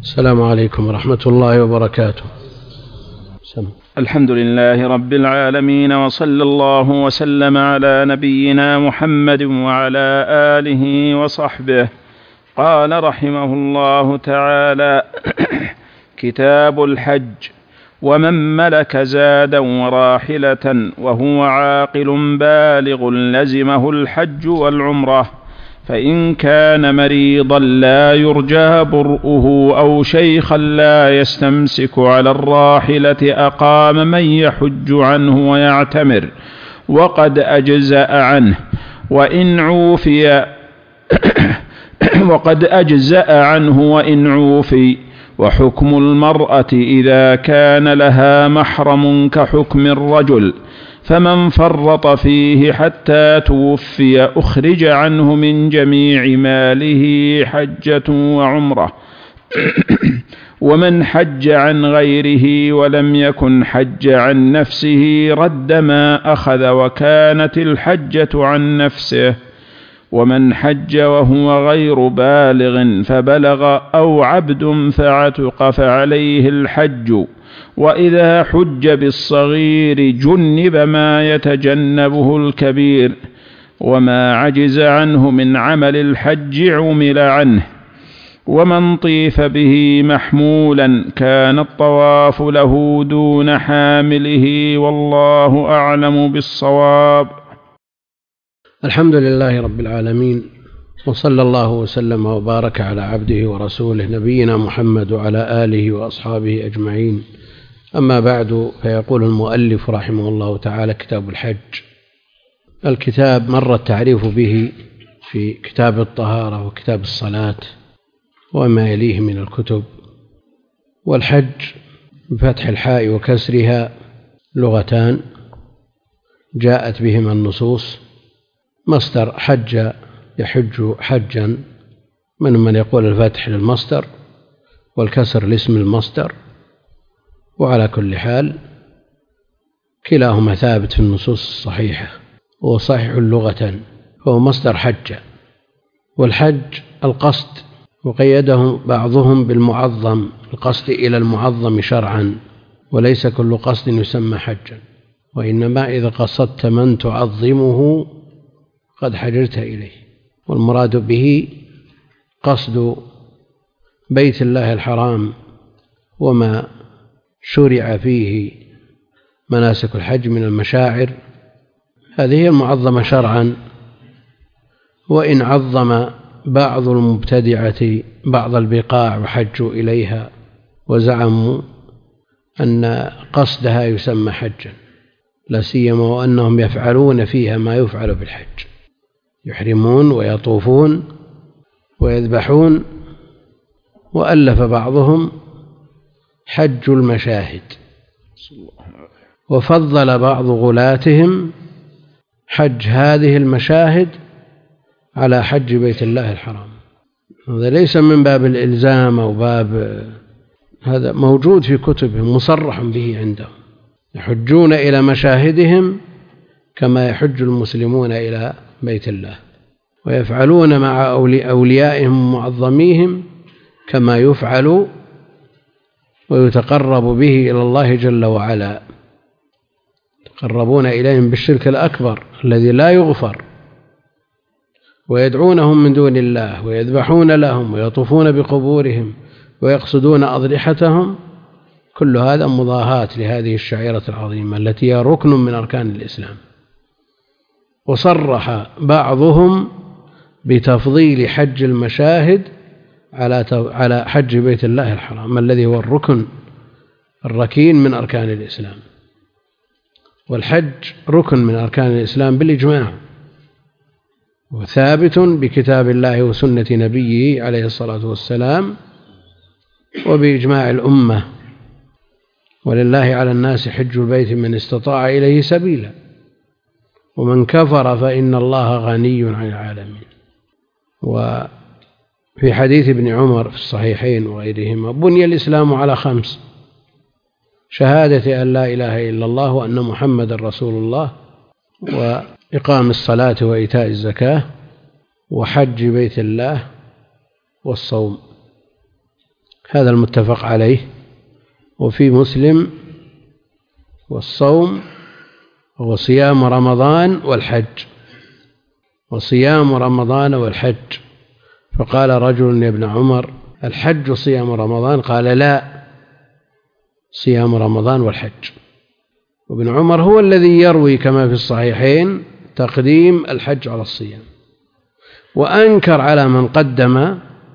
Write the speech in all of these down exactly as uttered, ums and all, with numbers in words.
السلام عليكم ورحمة الله وبركاته. سم. الحمد لله رب العالمين، وصلى الله وسلم على نبينا محمد وعلى آله وصحبه. قال رحمه الله تعالى: كتاب الحج: ومن ملك زادا وراحلة وهو عاقل بالغ لزمه الحج والعمرة، فإن كان مريضا لا يرجى برؤه أو شيخا لا يستمسك على الراحلة أقام من يحج عنه ويعتمر وقد أجزأ عنه، وإن عوفي وقد أجزأ عنه وإن عوفي. وحكم المرأة إذا كان لها محرم كحكم الرجل، فمن فرط فيه حتى توفي أخرج عنه من جميع ماله حجة وعمرة. ومن حج عن غيره ولم يكن حج عن نفسه رد ما أخذ وكانت الحجة عن نفسه. ومن حج وهو غير بالغ فبلغ أو عبد فعتق فعليه الحج. وإذا حج بالصغير جنب ما يتجنبه الكبير، وما عجز عنه من عمل الحج عمل عنه. ومن طيف به محمولا كان الطواف له دون حامله، والله أعلم بالصواب. الحمد لله رب العالمين، وصلى الله وسلم وبارك على عبده ورسوله نبينا محمد وعلى آله وأصحابه أجمعين. أما بعد، فيقول المؤلف رحمه الله تعالى: كتاب الحج. الكتاب مر التعريف به في كتاب الطهارة وكتاب الصلاة وما يليه من الكتب. والحج بفتح الحاء وكسرها لغتان جاءت بهما النصوص. مصدر حج يحج حجا، من من يقول الفتح للمصدر والكسر لاسم المصدر، وعلى كل حال كلاهما ثابت في النصوص الصحيحة، وهو صحيح لغة، فهو مصدر حج. والحج القصد، وقيده بعضهم بالمعظم، القصد إلى المعظم شرعا، وليس كل قصد يسمى حجا، وإنما إذا قصدت من تعظمه قد حجرت إليه. والمراد به قصد بيت الله الحرام وما شرع فيه مناسك الحج من المشاعر، هذه هي المعظمة شرعا. وإن عظم بعض المبتدعة بعض البقاع وحجوا إليها وزعموا أن قصدها يسمى حجا، لا سيما وأنهم يفعلون فيها ما يفعل بالحج، يحرمون ويطوفون ويذبحون. وألف بعضهم حج المشاهد، وفضل بعض غلاتهم حج هذه المشاهد على حج بيت الله الحرام. هذا ليس من باب الإلزام أو باب، هذا موجود في كتبهم مصرح به عندهم، يحجون إلى مشاهدهم كما يحج المسلمون إلى بيت الله، ويفعلون مع أوليائهم ومعظميهم كما يفعل ويتقرب به إلى الله جل وعلا، يتقربون إليهم بالشرك الأكبر الذي لا يغفر، ويدعونهم من دون الله ويذبحون لهم ويطوفون بقبورهم ويقصدون أضرحتهم. كل هذا مضاهاة لهذه الشعيرة العظيمة التي هي ركن من أركان الإسلام. وصرح بعضهم بتفضيل حج المشاهد على حج بيت الله الحرام الذي هو الركن الركين من أركان الإسلام. والحج ركن من أركان الإسلام بالإجماع، وثابت بكتاب الله وسنة نبيه عليه الصلاة والسلام وبإجماع الأمة. ولله على الناس حج البيت من استطاع إليه سبيلا، ومن كفر فإن الله غني عن العالمين. وفي حديث ابن عمر في الصحيحين وغيرهما: بني الإسلام على خمس: شهادة أن لا إله إلا الله وأن محمد رسول الله، وإقام الصلاة وإيتاء الزكاة، وحج بيت الله، والصوم. هذا المتفق عليه. وفي مسلم: والصوم هو صيام رمضان والحج، وصيام رمضان والحج. فقال رجل يا ابن عمر: الحج صيام رمضان؟ قال: لا، صيام رمضان والحج. وابن عمر هو الذي يروي كما في الصحيحين تقديم الحج على الصيام، وأنكر على من قدم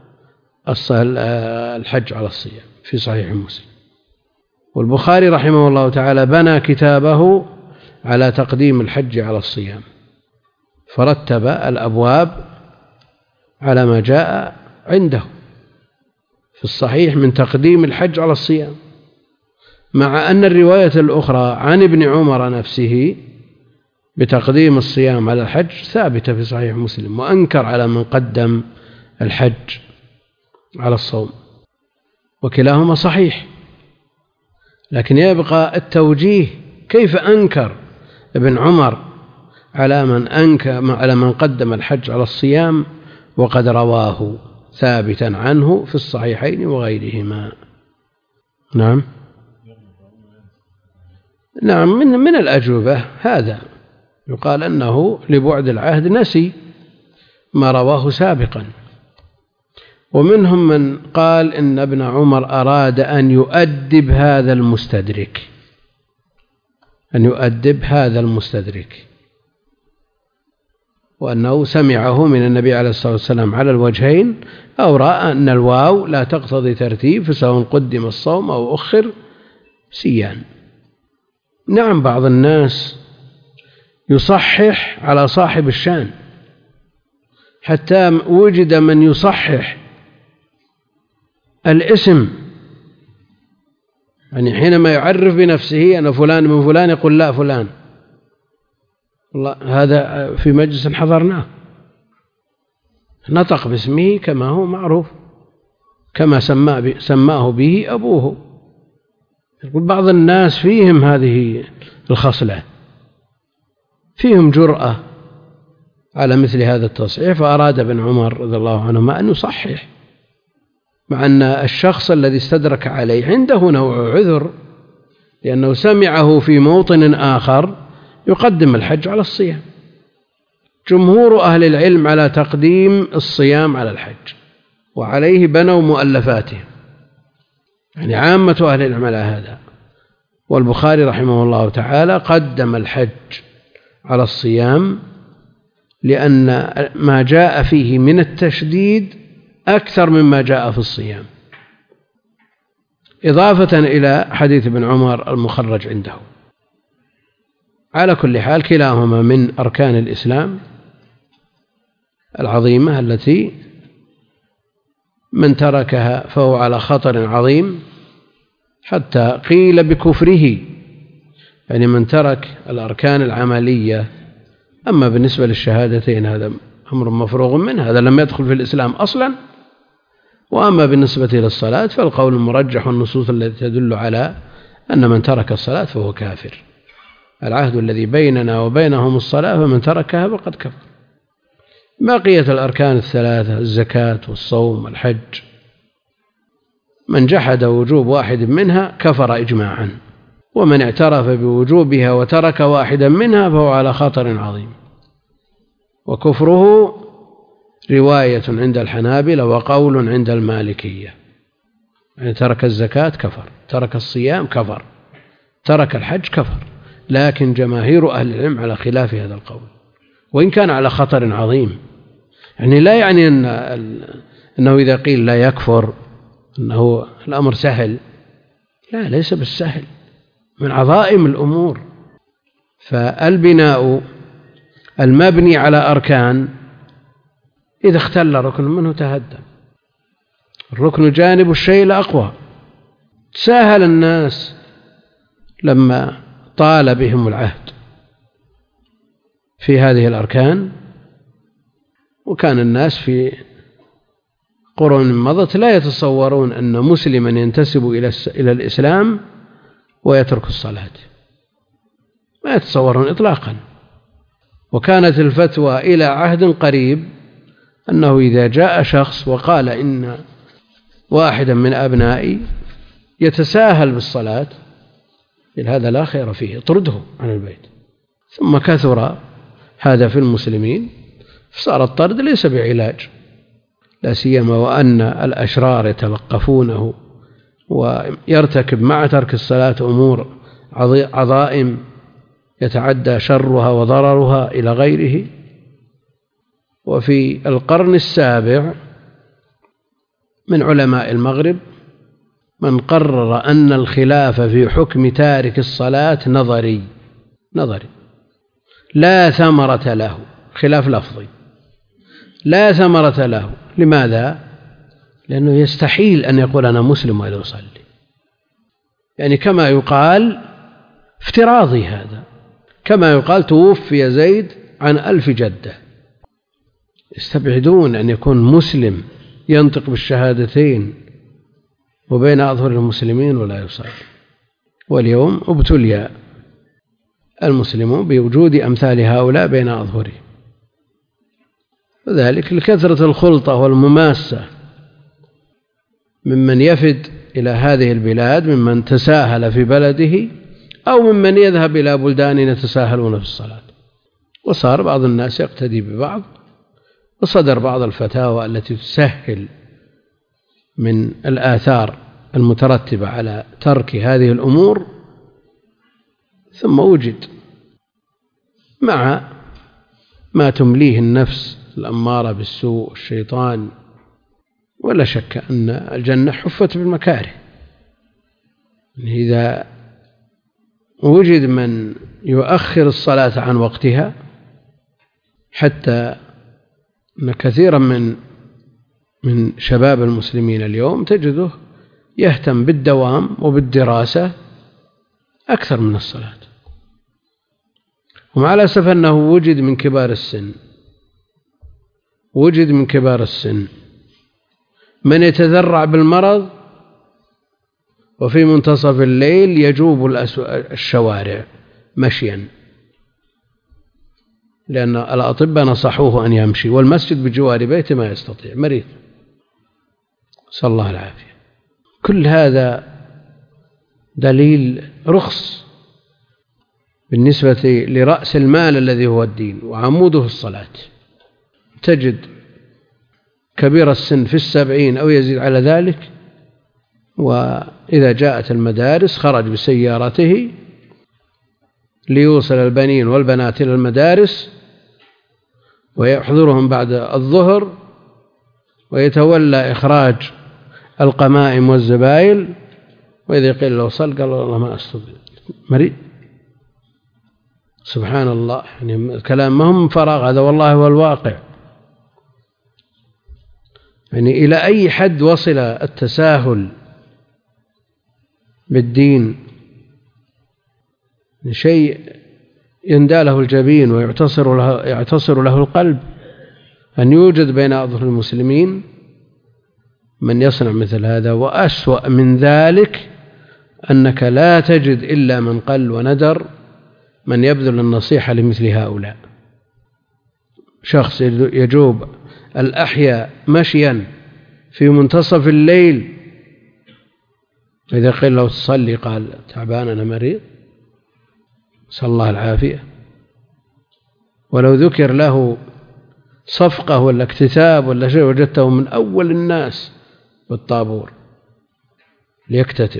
الحج على الصيام في صحيح مسلم. والبخاري رحمه الله تعالى بنى كتابه على تقديم الحج على الصيام، فرتب الأبواب على ما جاء عنده في الصحيح من تقديم الحج على الصيام، مع أن الرواية الأخرى عن ابن عمر نفسه بتقديم الصيام على الحج ثابتة في صحيح مسلم، وأنكر على من قدم الحج على الصوم، وكلاهما صحيح. لكن يبقى التوجيه: كيف أنكر ابن عمر على من أنكر على من قدم الحج على الصيام وقد رواه ثابتا عنه في الصحيحين وغيرهما؟ نعم نعم من من الأجوبة هذا، يقال أنه لبعد العهد نسي ما رواه سابقا. ومنهم من قال إن ابن عمر أراد أن يؤدب هذا المستدرك، أن يؤدب هذا المستدرك، وأنه سمعه من النبي عليه الصلاة والسلام على الوجهين، أو رأى أن الواو لا تقتضي ترتيب، فسواء قدم الصوم أو أخر سيان. نعم، بعض الناس يصحح على صاحب الشان، حتى وجد من يصحح الاسم، يعني حينما يعرف بنفسه أنا فلان من فلان يقول لا فلان، والله هذا في مجلس حضرناه نطق باسمه كما هو معروف، كما سماه به أبوه. يقول بعض الناس فيهم هذه الخصلة، فيهم جرأة على مثل هذا التصحيح، فأراد ابن عمر رضي الله عنهما أن يصحح، مع أن الشخص الذي استدرك عليه عنده نوع عذر، لأنه سمعه في موطن آخر يقدم الحج على الصيام. جمهور أهل العلم على تقديم الصيام على الحج، وعليه بنوا مؤلفاتهم، يعني عامة أهل العلم على هذا. والبخاري رحمه الله تعالى قدم الحج على الصيام لأن ما جاء فيه من التشديد أكثر مما جاء في الصيام، إضافة إلى حديث ابن عمر المخرج عنده. على كل حال كلاهما من أركان الإسلام العظيمة التي من تركها فهو على خطر عظيم، حتى قيل بكفره، يعني من ترك الأركان العملية. أما بالنسبة للشهادتين هذا أمر مفروغ منه، هذا لم يدخل في الإسلام أصلا. وأما بالنسبة للصلاة فالقول المرجح والنصوص التي تدل على أن من ترك الصلاة فهو كافر. العهد الذي بيننا وبينهم الصلاة، فمن تركها فقد كفر. بقية الأركان الثلاثة الزكاة والصوم والحج من جحد وجوب واحد منها كفر إجماعا، ومن اعترف بوجوبها وترك واحدا منها فهو على خطر عظيم. وكفره رواية عند الحنابلة وقول عند المالكية، يعني ترك الزكاة كفر، ترك الصيام كفر، ترك الحج كفر. لكن جماهير أهل العلم على خلاف هذا القول، وإن كان على خطر عظيم. يعني لا يعني أن أنه إذا قيل لا يكفر أنه الأمر سهل، لا، ليس بالسهل، من عظائم الأمور. فالبناء المبني على أركان إذا اختل ركن منه تهدم. الركن جانب الشيء الأقوى. ساهل الناس لما طال بهم العهد في هذه الأركان، وكان الناس في قرون مضت لا يتصورون أن مسلما ينتسب إلى الإسلام ويترك الصلاة، ما يتصورون إطلاقا. وكانت الفتوى إلى عهد قريب أنه إذا جاء شخص وقال إن واحدا من أبنائي يتساهل بالصلاة، هذا لا خير فيه، اطرده عن البيت. ثم كثر هذا في المسلمين، فصار الطرد ليس بعلاج، لا سيما وأن الأشرار يتلقفونه ويرتكب مع ترك الصلاة أمور عظائم يتعدى شرها وضررها إلى غيره. وفي القرن السابع من علماء المغرب من قرر أن الخلاف في حكم تارك الصلاة نظري نظري لا ثمرة له، خلاف لفظي لا ثمرة له. لماذا؟ لأنه يستحيل أن يقول أنا مسلم ولا أصلي، يعني كما يقال افتراضي هذا، كما يقال توفي زيد عن ألف جدة. يستبعدون أن يكون مسلم ينطق بالشهادتين وبين أظهر المسلمين ولا يصلي. واليوم ابتلي المسلمون بوجود أمثال هؤلاء بين أظهرهم، وذلك لكثرة الخلطة والمماسة ممن يفد إلى هذه البلاد ممن تساهل في بلده أو ممن يذهب إلى بلدان يتساهلون في الصلاة، وصار بعض الناس يقتدي ببعض، وصدر بعض الفتاوى التي تسهل من الآثار المترتبة على ترك هذه الأمور. ثم وجد مع ما تمليه النفس الأمارة بالسوء الشيطان، ولا شك أن الجنة حفت بالمكاره. إذا وجد من يؤخر الصلاة عن وقتها، حتى أن كثيرا من من شباب المسلمين اليوم تجده يهتم بالدوام وبالدراسة أكثر من الصلاة، ومع الأسف أنه وجد من كبار السن وجد من كبار السن من يتذرع بالمرض وفي منتصف الليل يجوب الشوارع مشيا، لأن الأطباء نصحوه أن يمشي، والمسجد بجوار بيته ما يستطيع، مريض، صلى الله العافية. كل هذا دليل رخص بالنسبة لرأس المال الذي هو الدين وعموده الصلاة. تجد كبير السن في السبعين أو يزيد على ذلك، وإذا جاءت المدارس خرج بسيارته ليوصل البنين والبنات إلى المدارس ويحضرهم بعد الظهر، ويتولى إخراج القمائم والزبائل، وإذا قيل له صل قال والله ما أستطيع، مريض. سبحان الله، يعني الكلام ما هم من فراغ، هذا والله هو الواقع. يعني إلى أي حد وصل التساهل بالدين، شيء يندى له الجبين ويعتصر له, يعتصر له القلب، أن يوجد بين أظهر المسلمين من يصنع مثل هذا. وأسوأ من ذلك أنك لا تجد إلا من قل وندر من يبذل النصيحة لمثل هؤلاء. شخص يجوب الأحياء مشيا في منتصف الليل، إذا قيل له تصلي قال تعبان أنا مريض، صلى الله العافية. ولو ذكر له صفقة ولا اكتتاب ولا شيء وجدته من أول الناس بالطابور ليكتتب،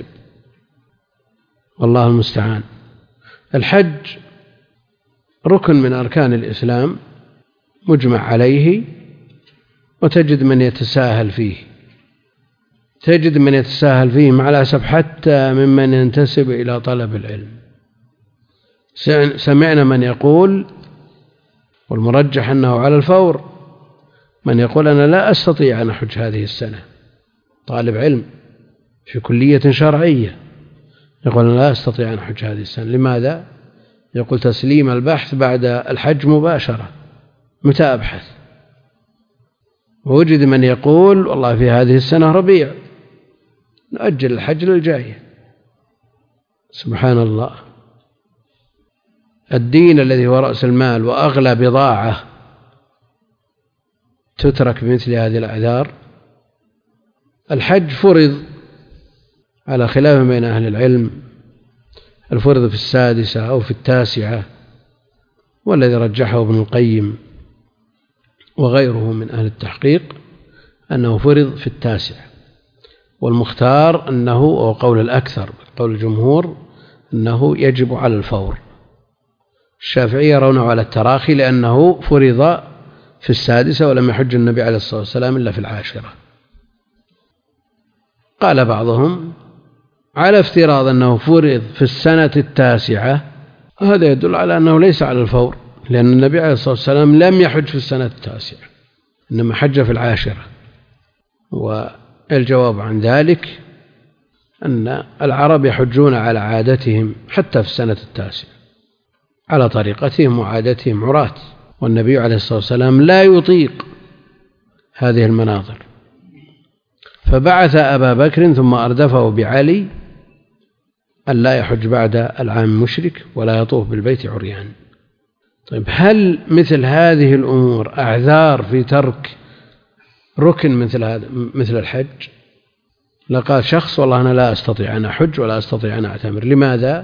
والله المستعان. الحج ركن من أركان الإسلام مجمع عليه، وتجد من يتساهل فيه تجد من يتساهل فيه مع الأسف حتى ممن ينتسب إلى طلب العلم. سمعنا من يقول، والمرجح أنه على الفور، من يقول أنا لا أستطيع أن أحج هذه السنة، طالب علم في كلية شرعية يقول أنا لا أستطيع أن أحج هذه السنة. لماذا؟ يقول تسليم البحث بعد الحج مباشرة، متى أبحث؟ ووجد من يقول والله في هذه السنة ربيع، نؤجل الحج للجاية. سبحان الله. الدين الذي هو رأس المال وأغلى بضاعة تترك بمثل هذه الأعذار، الحج فرض على خلاف بين أهل العلم، الفرض في السادسة أو في التاسعة، والذي رجحه ابن القيم وغيره من أهل التحقيق أنه فرض في التاسعة، والمختار أنه، أو قول الأكثر قول الجمهور، أنه يجب على الفور. الشافعية يرونه على التراخي لأنه فرض في السادسة ولم يحج النبي عليه الصلاة والسلام إلا في العاشرة. قال بعضهم على افتراض أنه فرض في السنة التاسعة، هذا يدل على أنه ليس على الفور، لأن النبي عليه الصلاة والسلام لم يحج في السنة التاسعة إنما حج في العاشرة. والجواب عن ذلك أن العرب يحجون على عادتهم حتى في السنة التاسعة على طريقتهم وعادتهم عراة، والنبي عليه الصلاة والسلام لا يطيق هذه المناظر، فبعث أبا بكر ثم أردفه بعلي أن لا يحج بعد العام مشرك ولا يطوف بالبيت عريان. طيب هل مثل هذه الأمور أعذار في ترك ركن مثل هذا مثل الحج؟ لقال شخص والله أنا لا أستطيع أن أحج ولا أستطيع أن أعتمر. لماذا؟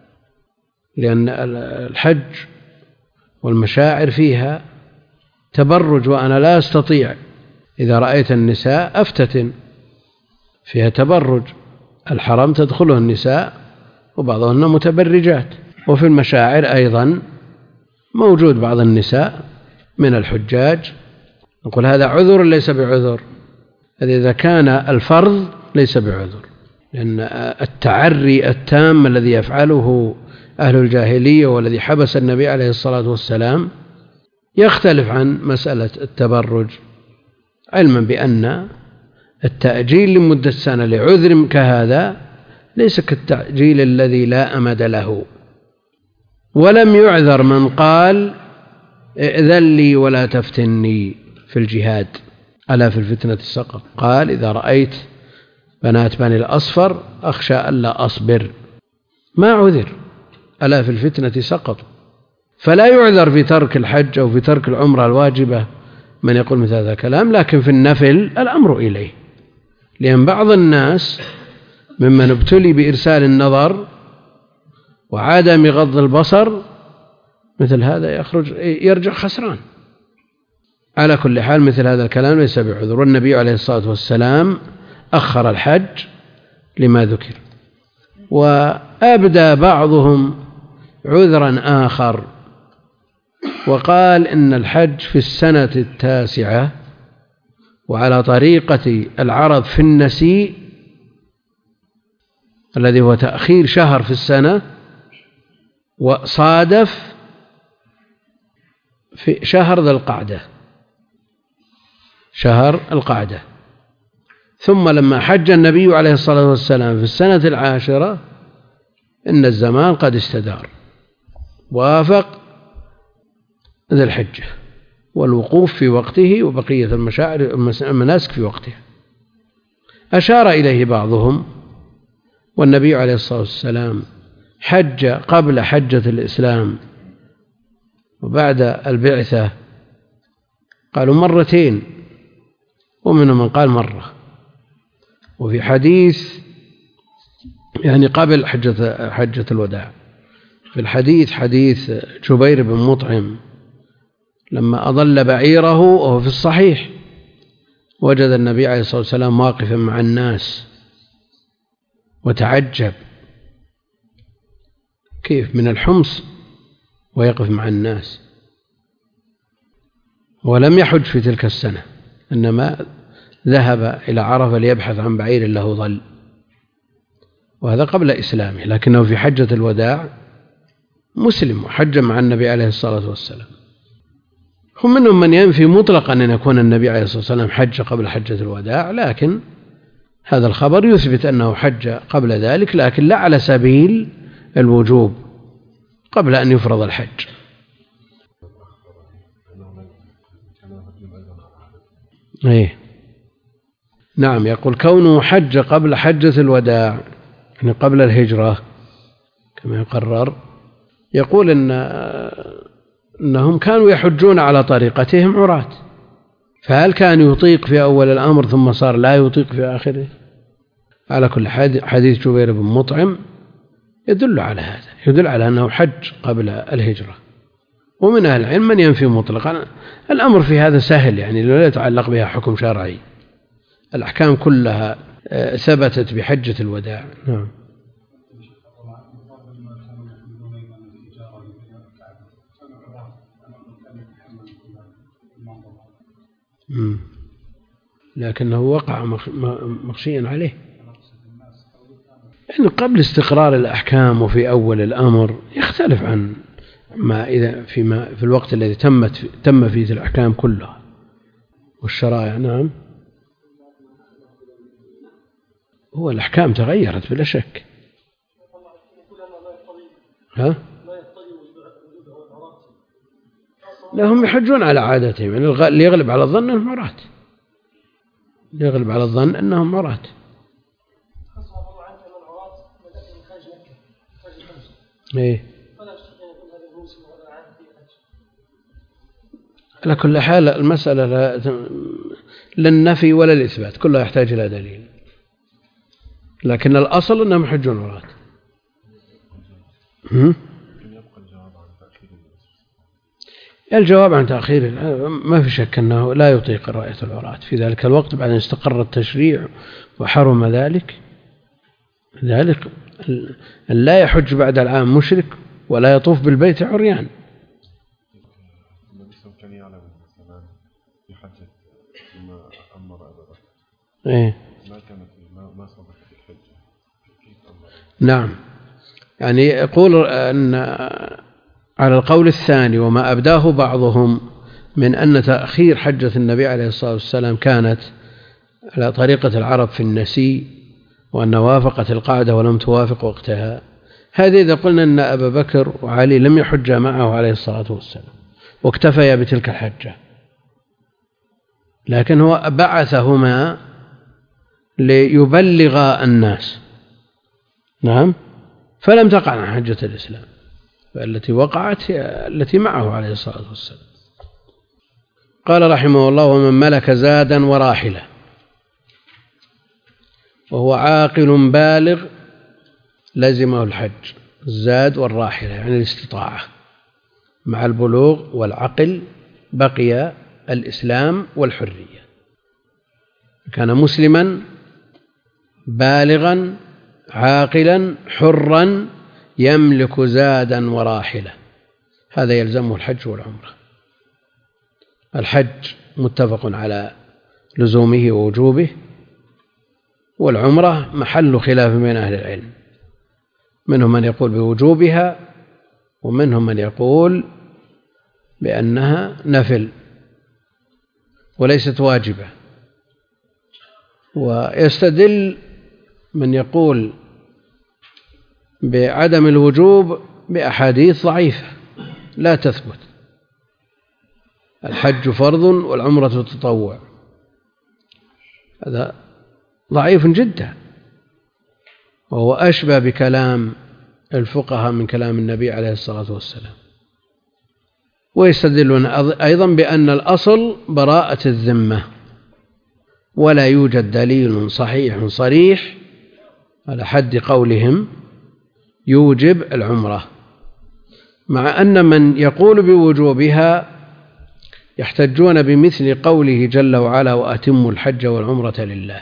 لأن الحج والمشاعر فيها تبرج وأنا لا أستطيع. إذا رأيت النساء أفتتن، فيها تبرج، الحرم تدخله النساء وبعضهن متبرجات. وفي المشاعر أيضا موجود بعض النساء من الحجاج، نقول هذا عذر ليس بعذر. إذا كان الفرض ليس بعذر، لأن التعري التام الذي يفعله أهل الجاهلية والذي حبس النبي عليه الصلاة والسلام يختلف عن مسألة التبرج، علما بأن التأجيل لمدة سنة لعذر كهذا ليس كالتأجيل الذي لا أمد له. ولم يعذر من قال ائذن لي ولا تفتني في الجهاد، ألا في الفتنة سقط. قال إذا رأيت بنات بني الأصفر أخشى ألا أصبر، ما عذر، ألا في الفتنة سقط. فلا يعذر في ترك الحج أو في ترك العمرة الواجبة من يقول مثل هذا الكلام. لكن في النفل الأمر إليه، لأن بعض الناس ممن ابتلي بإرسال النظر وعدم غض البصر مثل هذا يخرج يرجع خسران. على كل حال مثل هذا الكلام ليس بعذر، والنبي عليه الصلاة والسلام أخر الحج لما ذكر. وأبدى بعضهم عذرا آخر وقال إن الحج في السنة التاسعة وعلى طريقة العرب في النسيء الذي هو تأخير شهر في السنة، وصادف في شهر ذي القعدة، شهر القعدة. ثم لما حج النبي عليه الصلاة والسلام في السنة العاشرة إن الزمان قد استدار، وافق ذي الحجة والوقوف في وقته وبقية المشاعر المناسك في وقتها. أشار إليه بعضهم والنبي عليه الصلاة والسلام حج قبل حجة الإسلام وبعد البعثة، قالوا مرتين، ومنهم من قال مرة. وفي حديث يعني قبل حجة, حجة الوداع، في الحديث حديث جبير بن مطعم لما أضل بعيره وهو في الصحيح وجد النبي عليه الصلاة والسلام واقفا مع الناس وتعجب كيف من الحمص ويقف مع الناس، ولم يحج في تلك السنة إنما ذهب إلى عرفة ليبحث عن بعير له ظل، وهذا قبل إسلامه، لكنه في حجة الوداع مسلم وحج مع النبي عليه الصلاة والسلام. هم منهم من ينفي مطلقا أن يكون النبي عليه الصلاة والسلام حج قبل حجة الوداع، لكن هذا الخبر يثبت أنه حج قبل ذلك، لكن لا على سبيل الوجوب قبل أن يفرض الحج. إيه نعم، يقول كونه حج قبل حجة الوداع يعني قبل الهجرة كما يقرر، يقول إن أنهم كانوا يحجون على طريقتهم عراة، فهل كان يطيق في أول الأمر ثم صار لا يطيق في آخره؟ على كل حديث جبير بن مطعم يدل على هذا، يدل على أنه حج قبل الهجرة. ومن أهل العلم من ينفي مطلقا. الأمر في هذا سهل، يعني لا يتعلق بها حكم شرعي، الأحكام كلها ثبتت بحجة الوداع. نعم. لكنه وقع مخشيا عليه، يعني قبل استقرار الأحكام وفي أول الأمر يختلف عن ما إذا فيما في الوقت الذي تمت تم فيه الأحكام كلها والشرائع. نعم، هو الأحكام تغيرت بلا شك. ها؟ لا، هم يحجون على عادتهم، يعني اللي يغلب على الظن أنهم عراة، اللي يغلب على الظن أنهم عراة. إيه. على كل حال المسألة لا النفي ولا الإثبات، كلها يحتاج إلى دليل، لكن الأصل أنهم يحجون عراة. الجواب عن تأخير ما في شك أنه لا يطيق رؤية العراة في ذلك الوقت بعد أن استقر التشريع وحرم ذلك. ذلك لا يحج بعد العام مشرك ولا يطوف بالبيت عريان. إيه؟ نعم، يعني يقول أن على القول الثاني وما أبداه بعضهم من أن تأخير حجة النبي عليه الصلاة والسلام كانت على طريقة العرب في النسي، وأن وافقت القاعدة ولم توافق وقتها. هذه إذا قلنا أن أبا بكر وعلي لم يحجا معه عليه الصلاة والسلام واكتفيا بتلك الحجة، لكن هو بعثهما ليبلغ الناس. نعم، فلم تقع عن حجة الإسلام، فالتي وقعت هي التي معه عليه الصلاة والسلام. قال رحمه الله: ومن ملك زادا وراحلة وهو عاقل بالغ لزمه الحج. الزاد والراحلة يعني الاستطاعة، مع البلوغ والعقل بقي الإسلام والحرية. كان مسلما بالغا عاقلا حرا يملك زادا وراحلة، هذا يلزمه الحج والعمرة. الحج متفق على لزومه ووجوبه، والعمرة محل خلاف بين أهل العلم، منهم من يقول بوجوبها ومنهم من يقول بأنها نفل وليست واجبة. ويستدل من يقول بعدم الوجوب بأحاديث ضعيفة لا تثبت. الحج فرض والعمرة تطوع، هذا ضعيف جدا، وهو أشبه بكلام الفقهاء من كلام النبي عليه الصلاة والسلام. ويستدلون أيضا بأن الأصل براءة الذمة، ولا يوجد دليل صحيح صريح على حد قولهم يوجب العمرة، مع أن من يقول بوجوبها يحتجون بمثل قوله جل وعلا: وأتموا الحج والعمرة لله.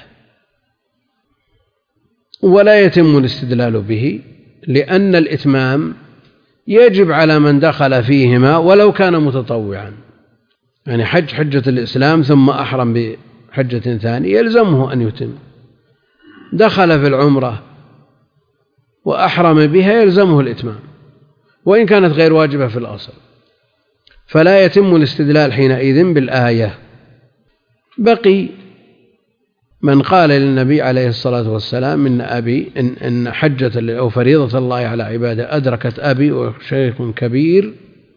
ولا يتم الاستدلال به، لأن الإتمام يجب على من دخل فيهما ولو كان متطوعا، يعني حج حجة الإسلام ثم أحرم بحجة ثانية يلزمه أن يتم. دخل في العمرة وأحرم بها يلزمه الإتمام وإن كانت غير واجبة في الأصل، فلا يتم الاستدلال حينئذ بالآية. بقي من قال للنبي عليه الصلاة والسلام: إن أبي إن, إن حجة أو فريضة الله على عباده أدركت أبي وشيخ كبير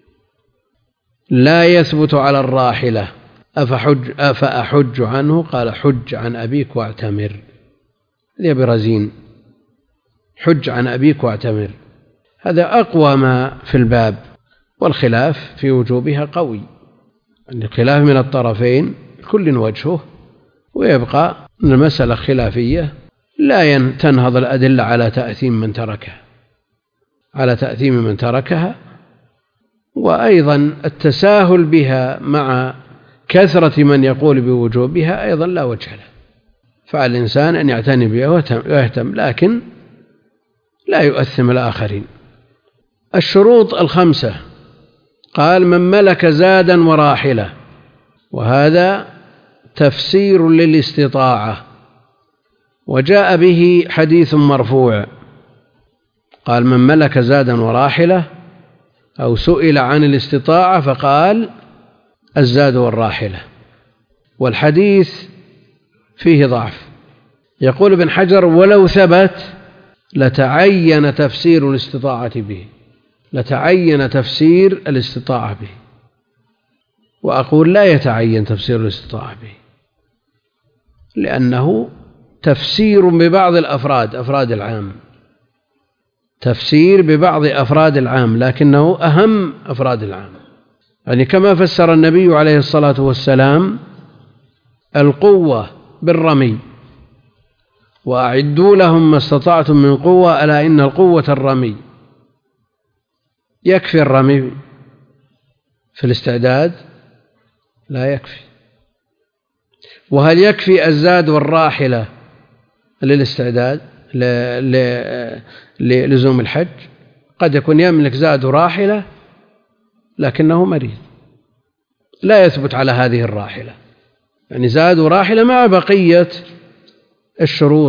لا يثبت على الراحلة أفحج أفأحج عنه؟ قال: حج عن أبيك واعتمر. هذا برزين، حج عن أبيك واعتمر، هذا أقوى ما في الباب، والخلاف في وجوبها قوي. الخلاف من الطرفين لكل وجهه، ويبقى المسألة خلافية لا تنهض الأدلة على تأثيم من تركها على تأثيم من تركها وأيضا التساهل بها مع كثرة من يقول بوجوبها أيضا لا وجه له، فعلى الإنسان أن يعتني بها ويهتم، لكن لا يؤثم الآخرين. الشروط الخمسة قال: من ملك زادا وراحلة، وهذا تفسير للاستطاعة، وجاء به حديث مرفوع قال: من ملك زادا وراحلة، أو سئل عن الاستطاعة فقال: الزاد والراحلة. والحديث فيه ضعف. يقول ابن حجر: ولو ثبت لتعين تفسير الاستطاعة به لتعين تفسير الاستطاعة به وأقول لا يتعين تفسير الاستطاعة به، لأنه تفسير ببعض الأفراد أفراد العام تفسير ببعض أفراد العام لكنه أهم أفراد العام، يعني كما فسر النبي عليه الصلاة والسلام القوة بالرمي: وأعدوا لهم ما استطعتم من قوة ألا إن القوة الرمي. يكفي الرمي في الاستعداد؟ لا يكفي. وهل يكفي الزاد والراحلة للاستعداد للزوم الحج؟ قد يكون يملك زاد وراحلة لكنه مريض لا يثبت على هذه الراحلة، يعني زاد وراحلة مع بقية الشروط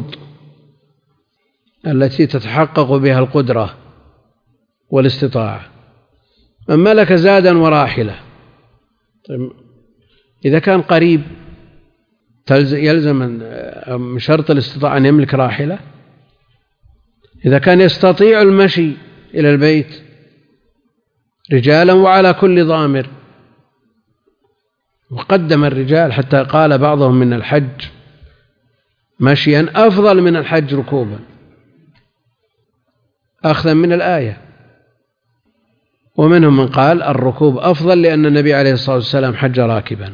التي تتحقق بها القدرة والاستطاعة. من ملك زادا وراحلة، طيب إذا كان قريب يلزم من شرط الاستطاعة أن يملك راحلة؟ إذا كان يستطيع المشي إلى البيت رجالا وعلى كل ضامر، وقدم الرجال حتى قال بعضهم من الحج مشيا أفضل من الحج ركوبا أخذا من الآية، ومنهم من قال الركوب أفضل لأن النبي عليه الصلاة والسلام حج راكبا.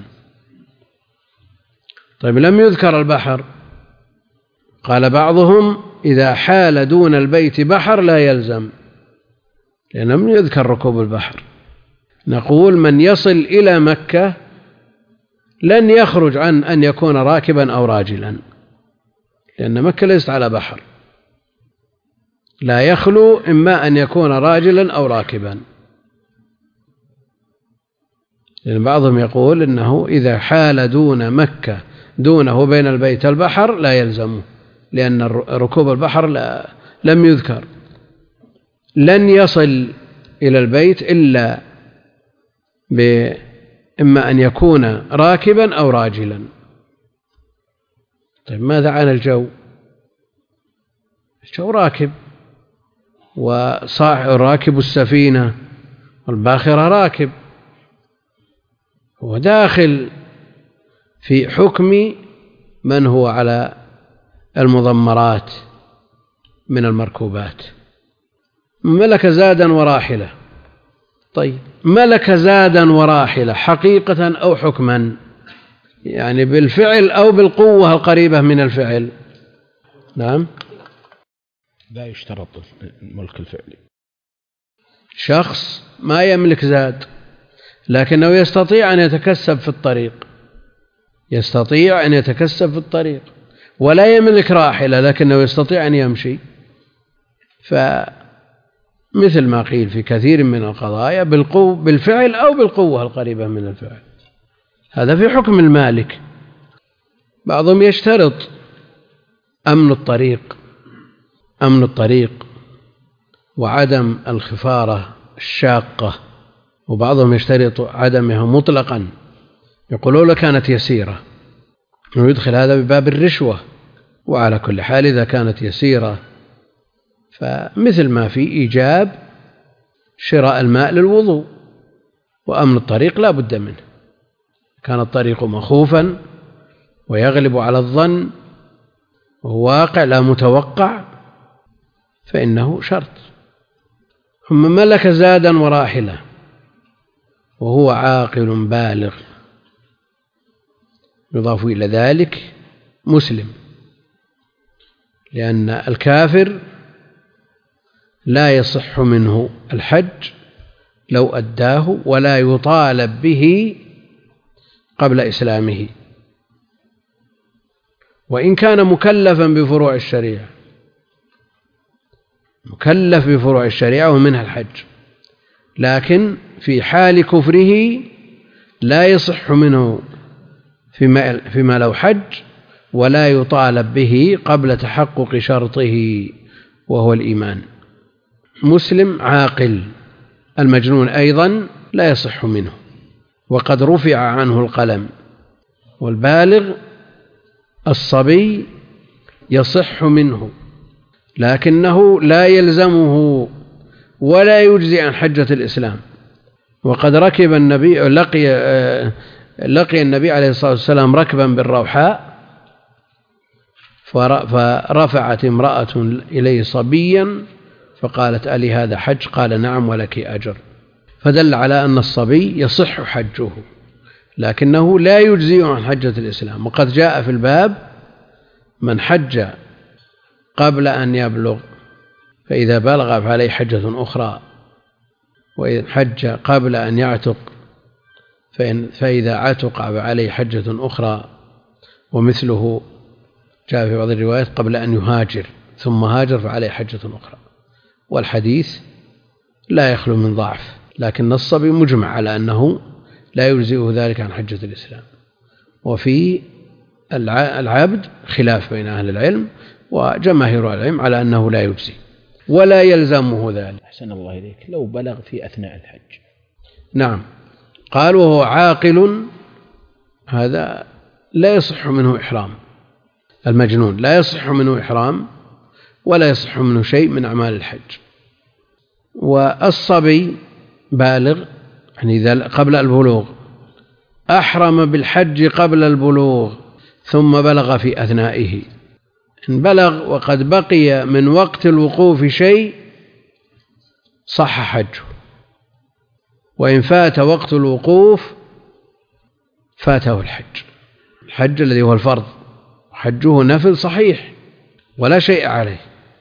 طيب لم يذكر البحر، قال بعضهم إذا حال دون البيت بحر لا يلزم، لأن لم يذكر ركوب البحر. نقول من يصل إلى مكة لن يخرج عن أن يكون راكبا أو راجلا، لأن مكة ليست على بحر، لا يخلو إما أن يكون راجلا أو راكبا. لأن بعضهم يقول إنه إذا حال دون مكة دونه بين البيت البحر لا يلزمه، لأن ركوب البحر لا لم يذكر. لن يصل إلى البيت إلا إما أن يكون راكبا أو راجلا. طيب ماذا عن الجو؟ الجو راكب، وصاحب راكب السفينة والباخرة راكب، هو داخل في حكم من هو على المضمرات من المركوبات. ملك زادا وراحلة. طيب ملك زادا وراحلة حقيقة أو حكما؟ يعني بالفعل أو بالقوة القريبة من الفعل؟ نعم، لا يشترط الملك الفعلي. شخص ما يملك زاد لكنه يستطيع أن يتكسب في الطريق يستطيع أن يتكسب في الطريق ولا يملك راحلة لكنه يستطيع أن يمشي، فمثل ما قيل في كثير من القضايا بالقوة بالفعل أو بالقوة القريبة من الفعل، هذا في حكم المالك. بعضهم يشترط أمن الطريق أمن الطريق وعدم الخفارة الشاقة، وبعضهم يشترط عدمها مطلقا، يقولون لكانت يسيرة، ويدخل هذا بباب الرشوة. وعلى كل حال إذا كانت يسيرة فمثل ما في إيجاب شراء الماء للوضوء، وأمن الطريق لا بد منه. كان الطريق مخوفا ويغلب على الظن وهو واقع لا متوقع فإنه شرط. ثم ملك زادا وراحلة وهو عاقل بالغ، يضاف إلى ذلك مسلم، لأن الكافر لا يصح منه الحج لو أداه ولا يطالب به قبل إسلامه، وإن كان مكلفا بفروع الشريعة، مكلف بفروع الشريعة ومنها الحج، لكن في حال كفره لا يصح منه فيما, فيما لو حج ولا يطالب به قبل تحقق شرطه وهو الإيمان. مسلم عاقل. المجنون أيضا لا يصح منه وقد رفع عنه القلم. والبالغ الصبي يصح منه لكنه لا يلزمه ولا يجزي عن حجة الإسلام. وقد ركب النبي لقي لقي النبي عليه الصلاة والسلام ركبا بالروحاء، فرفعت امرأة إليه صبيا فقالت: ألي هذا حج؟ قال: نعم ولك أجر. فدل على أن الصبي يصح حجه لكنه لا يجزي عن حجة الإسلام. وقد جاء في الباب: من حج قبل أن يبلغ فإذا بلغ فعليه حجة أخرى، وإن حج قبل أن يعتق فإذا عتق فعليه حجة أخرى. ومثله جاء في بعض الروايات: قبل أن يهاجر ثم هاجر فعليه حجة أخرى. والحديث لا يخلو من ضعف، لكن الصبي مجمع على أنه لا يجزئه ذلك عن حجة الإسلام. وفي العبد خلاف بين أهل العلم، وجماهير العلم على أنه لا يجزي ولا يلزمه ذلك. أحسن الله إليك. لو بلغ في أثناء الحج؟ نعم. قال: وهو عاقل، هذا لا يصح منه إحرام. المجنون لا يصح منه إحرام ولا يصح منه شيء من أعمال الحج. والصبي بالغ، يعني إذا قبل البلوغ أحرم بالحج قبل البلوغ ثم بلغ في أثنائه، إن بلغ وقد بقي من وقت الوقوف شيء صح حجه، وإن فات وقت الوقوف فاته الحج. الحج الذي هو الفرض، حجه نفل صحيح ولا شيء عليه.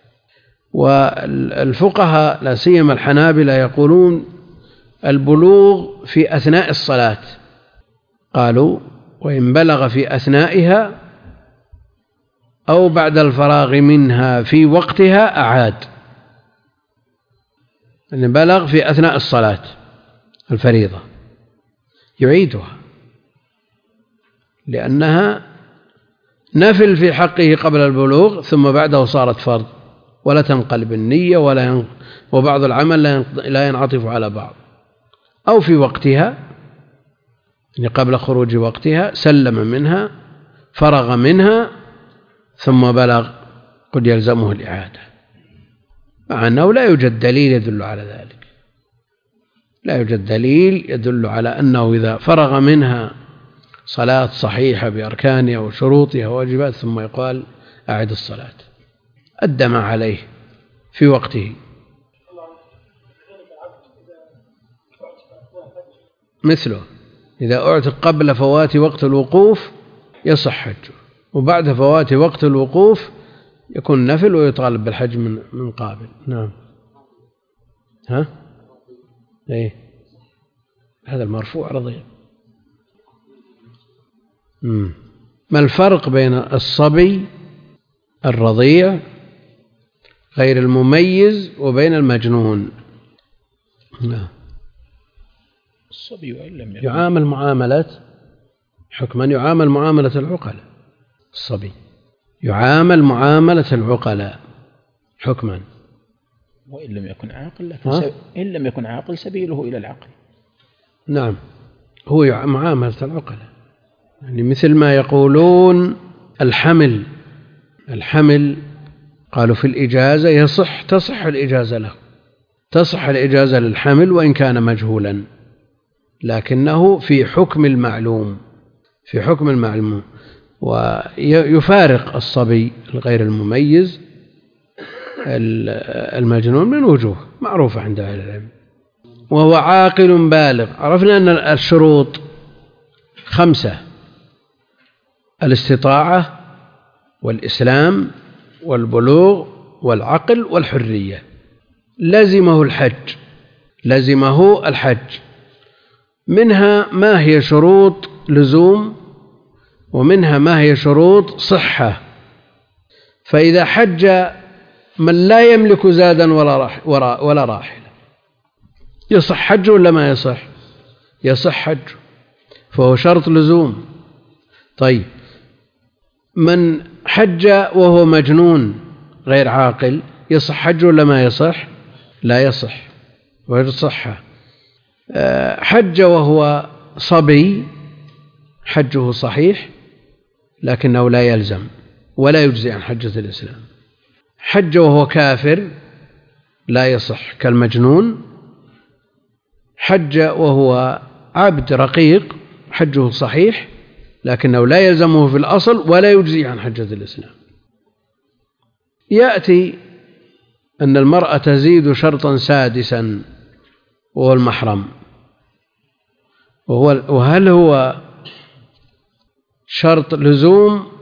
والفقهاء لا سيما الحنابلة يقولون البلوغ في أثناء الصلاة، قالوا: وإن بلغ في أثنائها أو بعد الفراغ منها في وقتها أعاد. إن بلغ في أثناء الصلاة الفريضة يعيدها، لأنها نفل في حقه قبل البلوغ ثم بعده صارت فرض، ولا تنقلب النية ولا ين... وبعض العمل لا ينعطف على بعض. أو في وقتها، يعني قبل خروج وقتها سلم منها فرغ منها ثم بلغ، قد يلزمه الإعادة، مع أنه لا يوجد دليل يدل على ذلك. لا يوجد دليل يدل على أنه إذا فرغ منها صلاة صحيحة بأركانها وشروطها وواجبات ثم يقال أعد الصلاة، أدى ما عليه في وقته. مثله إذا أعتق قبل فوات وقت الوقوف يصح حجه، وبعد فوات وقت الوقوف يكون نفل ويطالب بالحج من من قابل. نعم. ها؟ إيه، هذا المرفوع رضي. مم. ما الفرق بين الصبي الرضيع غير المميز وبين المجنون؟ نعم. الصبي وإن لم يكن يعامل معاملة حكما يعامل معاملة العقلاء. الصبي يعامل معاملة العقلاء حكما، وإن لم يكن عاقل، لكن سب... إن لم يكن عاقل سبيله إلى العقل. نعم، هو معاملة العقلاء، يعني مثل ما يقولون الحمل الحمل قالوا في الإجازة يصح تصح الإجازة له، تصح الإجازة للحمل وإن كان مجهولا، لكنه في حكم المعلوم في حكم المعلوم ويفارق الصبي الغير المميز المجنون من وجوه معروفة عند أهل العلم. وهو عاقل بالغ. عرفنا أن الشروط خمسة: الاستطاعة والإسلام والبلوغ والعقل والحرية، لزمه الحج لزمه الحج منها ما هي شروط لزوم ومنها ما هي شروط صحة. فإذا حج من لا يملك زادا ولا راحلة يصح حجه ولا ما يصح؟ يصح حجه، فهو شرط لزوم. طيب من حج وهو مجنون غير عاقل يصح حجه ولا ما يصح؟ لا يصح وغير صحة. حج وهو صبي حجه صحيح لكنه لا يلزم ولا يجزي عن حجة الإسلام. حج وهو كافر لا يصح كالمجنون. حج وهو عبد رقيق حجه صحيح لكنه لا يلزمه في الأصل ولا يجزي عن حجة الإسلام. يأتي أن المرأة تزيد شرطا سادسا وهو المحرم، وهو وهل هو شرط لزوم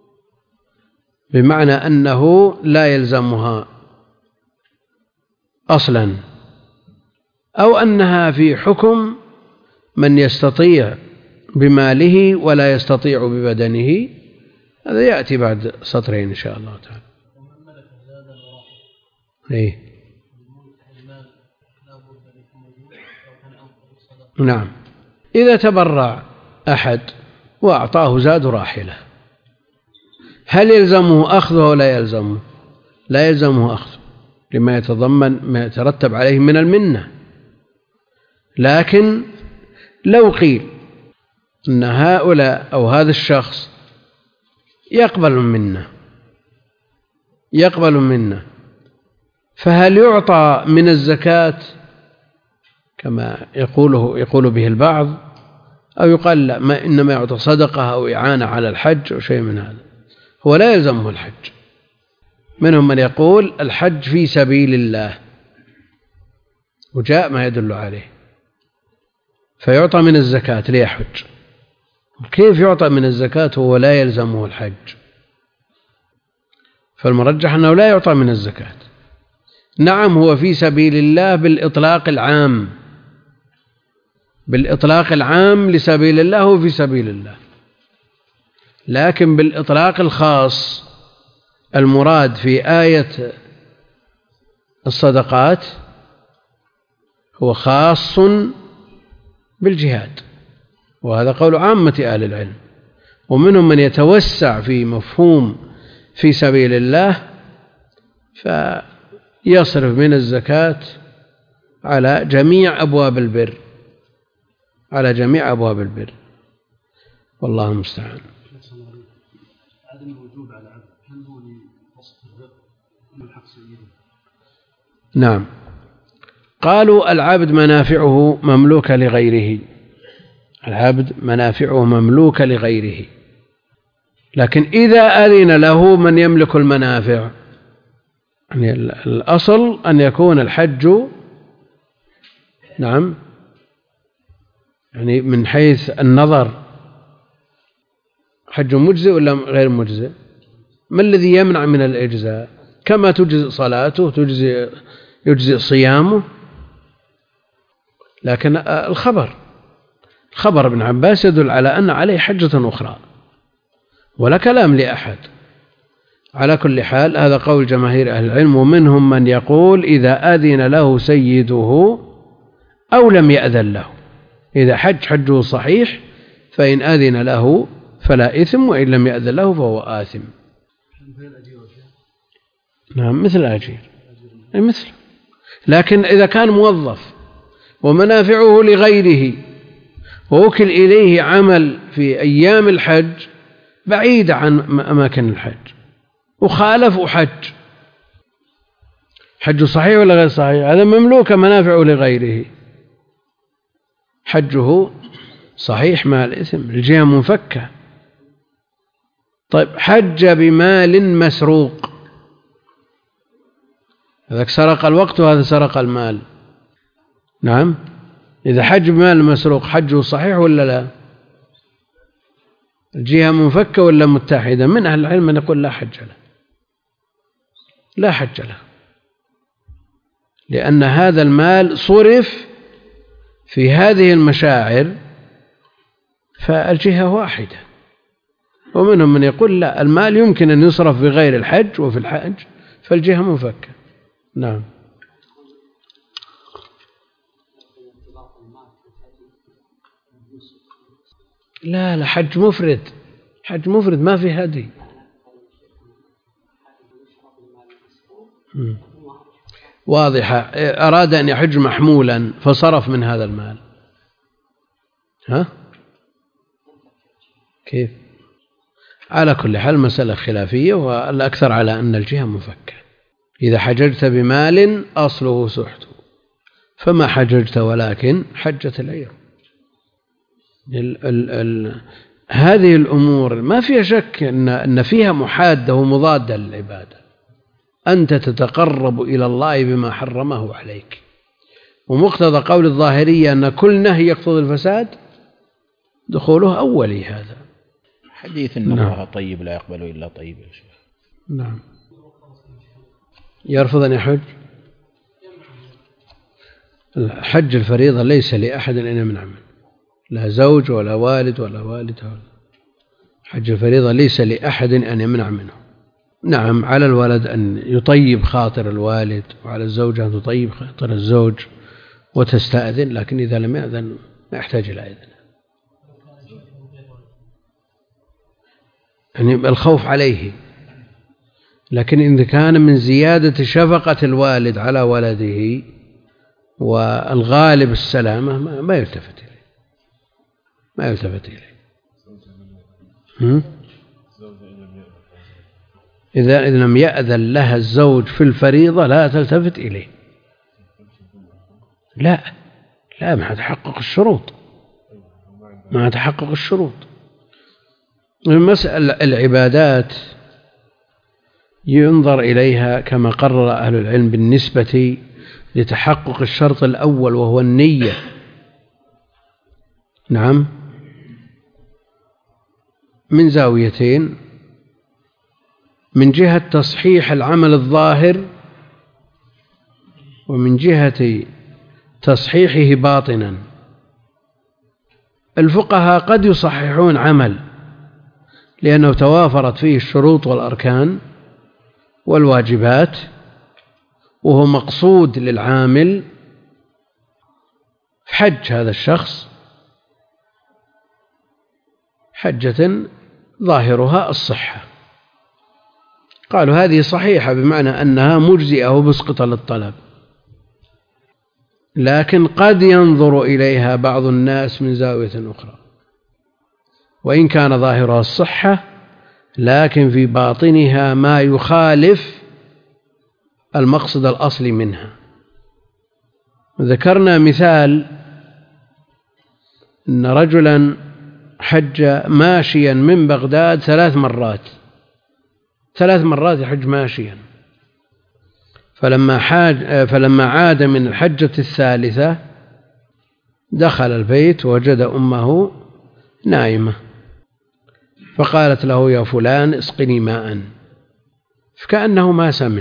بمعنى أنه لا يلزمها أصلا، أو أنها في حكم من يستطيع بماله ولا يستطيع ببدنه؟ هذا يأتي بعد سطرين إن شاء الله تعالى. إيه؟ نعم. إذا تبرع أحد وأعطاه زاد راحلة هل يلزمه أخذه ولا يلزمه؟ لا يلزمه أخذه لما يتضمن ما يترتب عليه من المنة. لكن لو قيل أن هؤلاء أو هذا الشخص يقبل منا يقبل منا فهل يعطى من الزكاة كما يقوله يقول به البعض، أو يقال لا ما إنما يعطى صدقة أو إعانة على الحج أو شيء من هذا؟ هو لا يلزمه الحج. منهم من يقول الحج في سبيل الله وجاء ما يدل عليه فيعطى من الزكاة ليحج. كيف يعطى من الزكاة وهو لا يلزمه الحج؟ فالمرجح أنه لا يعطى من الزكاة. نعم هو في سبيل الله بالإطلاق العام بالإطلاق العام لسبيل الله وفي سبيل الله، لكن بالإطلاق الخاص المراد في آية الصدقات هو خاص بالجهاد، وهذا قول عامة أهل العلم. ومنهم من يتوسع في مفهوم في سبيل الله فيصرف من الزكاة على جميع أبواب البر على جميع أبواب البر والله المستعان. عدم الوجوب على العبد هل هو لوصف الرق أم الحق سيده؟ نعم. قالوا العبد منافعه مملوكة لغيره العبد منافعه مملوكة لغيره، لكن إذا أذن له من يملك المنافع يعني الأصل أن يكون الحج نعم يعني من حيث النظر حج مجزئ ولا غير مجزئ؟ ما الذي يمنع من الإجزاء؟ كما تجزئ صلاته تجزئ يجزئ صيامه. لكن الخبر خبر ابن عباس يدل على أن عليه حجة أخرى ولا كلام لأحد. على كل حال هذا قول جماهير أهل العلم، ومنهم من يقول إذا أذن له سيده أو لم يأذن له، إذا حج حجه صحيح فإن أذن له فلا إثم وإن لم يأذن له فهو آثم. نعم مثل الأجير مثل، لكن إذا كان موظف ومنافعه لغيره ووكل إليه عمل في أيام الحج بعيد عن أماكن الحج وخالف وحج، حجه صحيح ولا غير صحيح؟ هذا مملوك منافعه لغيره حجه صحيح مع الإثم، الجهة منفكة. طيب حج بمال مسروق، هذاك سرق الوقت وهذا سرق المال. نعم إذا حج بمال مسروق حجه صحيح ولا لا؟ الجهة منفكة ولا متحدة؟ من أهل العلم من يقول لا حج له، لا حج له، لأن هذا المال صرف في هذه المشاعر فالجهة واحدة. ومنهم من يقول لا، المال يمكن أن يصرف في غير الحج وفي الحج فالجهة منفكة. نعم. لا لا، حج مفرد، حج مفرد ما في هدي. واضحة. أراد أن يحج محمولا فصرف من هذا المال، ها كيف؟ على كل حال مسألة خلافية، والأكثر على أن الجهة مفكة. إذا حججت بمال أصله سحت، فما حججت ولكن حجت العير. ال ال ال هذه الأمور ما فيها شك أن, أن فيها محادة ومضادة للعبادة. أنت تتقرب إلى الله بما حرمه عليك، ومقتضى قول الظاهرية أن كل نهي يقتضي الفساد دخوله أولي. هذا حديث إن الله طيب لا يقبل إلا طيب يا شيخ. نعم. يرفض أن يحج. حج الفريضة ليس لأحد أن يمنع منه، لا زوج ولا والد ولا والدة. حج الفريضة ليس لأحد أن يمنع منه. نعم، على الولد أن يطيب خاطر الوالد، وعلى الزوجة أن تطيب خاطر الزوج وتستأذن، لكن إذا لم يأذن ما يحتاج إلى إذن. يعني الخوف عليه، لكن إذا كان من زيادة شفقة الوالد على ولده والغالب السلامة ما يلتفت إليه، ما يلتفت إليه. إذا لم يأذن لها الزوج في الفريضة لا تلتفت إليه. لا لا، ما تحقق الشروط، ما تحقق الشروط. مسألة العبادات ينظر إليها كما قرر أهل العلم بالنسبة لتحقق الشرط الأول وهو النية. نعم، من زاويتين: من جهة تصحيح العمل الظاهر، ومن جهة تصحيحه باطنا. الفقهاء قد يصححون عمل لأنه توافرت فيه الشروط والأركان والواجبات، وهو مقصود للعامل حج هذا الشخص حجة ظاهرها الصحة، قالوا هذه صحيحة بمعنى أنها مجزئة ومسقطة للطلب. لكن قد ينظر إليها بعض الناس من زاوية أخرى، وإن كان ظاهرها الصحة لكن في باطنها ما يخالف المقصد الأصلي منها. ذكرنا مثال أن رجلا حج ماشيا من بغداد ثلاث مرات ثلاث مرات يحج ماشيا، فلما, حاج فلما عاد من الحجة الثالثة دخل البيت وجد أمه نائمة، فقالت له: يا فلان اسقني ماء، فكأنه ما سمع،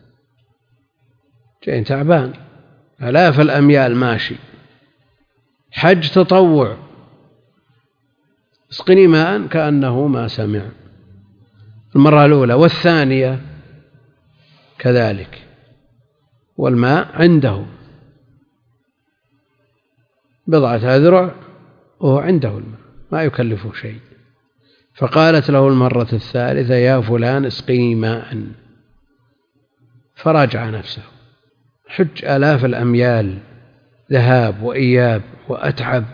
جاء تعبان آلاف الأميال ماشي، حج تطوع، اسقني ماء، كأنه ما سمع المرة الأولى. والثانية كذلك، والماء عنده بضعة أذرع وهو عنده الماء ما يكلفه شيء. فقالت له المرة الثالثة: يا فلان اسقني ماء، فراجع نفسه. حج آلاف الأميال ذهاب وإياب وأتعب،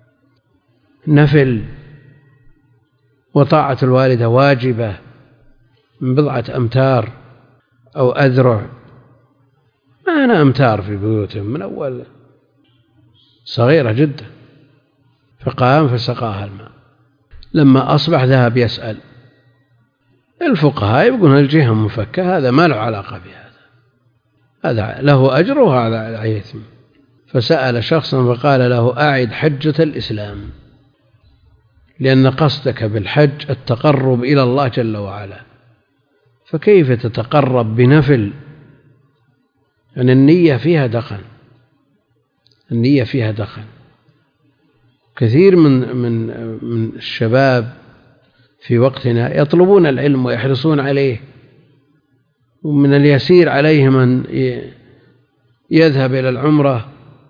نفل، وطاعة الوالدة واجبة من بضعة أمتار أو أذرع، ما أنا أمتار في بيوتهم من أول صغيرة جدا. فقام فسقاها الماء. لما أصبح ذهب يسأل الفقهاء، يقولون الجهة مفكة، هذا ما له علاقة بهذا، هذا له أجر وهذا عليه إثم. فسأل شخصا فقال له: أعد حجة الإسلام، لأن قصدك بالحج التقرب إلى الله جل وعلا، فكيف تتقرب بنفل؟ يعني النية فيها دخن، النية فيها دخن. كثير من من من الشباب في وقتنا يطلبون العلم ويحرصون عليه، ومن اليسير عليهم أن يذهب إلى العمرة